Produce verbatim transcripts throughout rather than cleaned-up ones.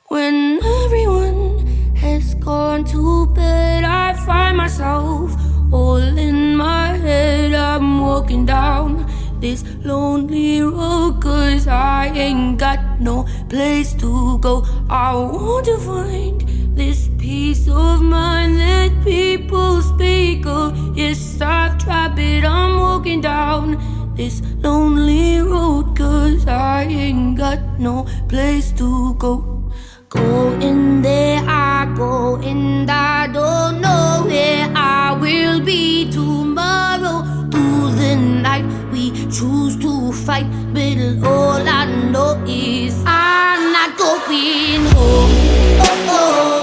When everyone has gone to bed, I find myself all in my head. I'm walking down this lonely road, 'cause I ain't got no place to go. I want to find this peace of mind that people speak of. Yes, I've tried, but I'm walking down this lonely road, 'cause I ain't got no place to go. Go in there, I go, and I don't know where I will be tomorrow. Through the night we choose to fight, but all I know is I'm not going home. Oh, oh.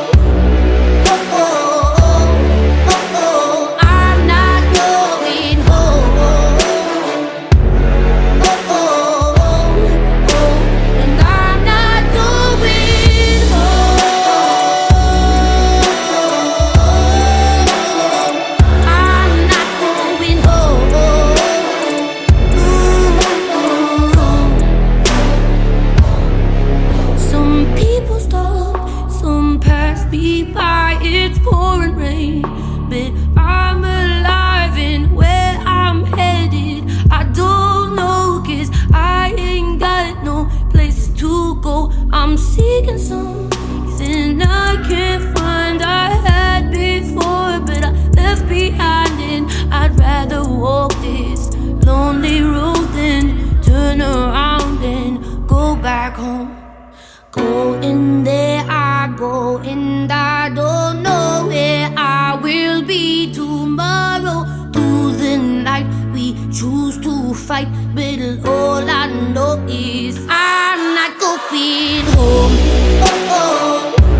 By it's pouring rain, but I'm alive and where I'm headed I don't know, 'cause I ain't got no place to go. I'm seeking something I can't find. I had before, but I left behind, and I'd rather walk this lonely road than turn around and go back home. Go in there, I go, and I don't know where I will be tomorrow. Through the night we choose to fight, but all I know is I'm not going home. Oh, oh.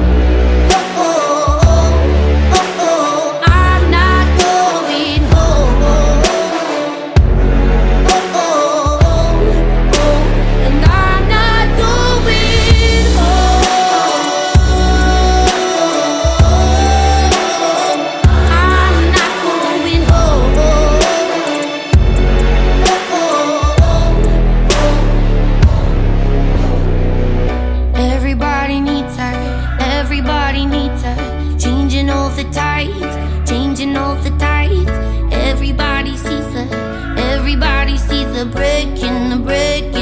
Everybody needs her, changing all the tides, changing all the tides. Everybody sees her, everybody sees the break in the break.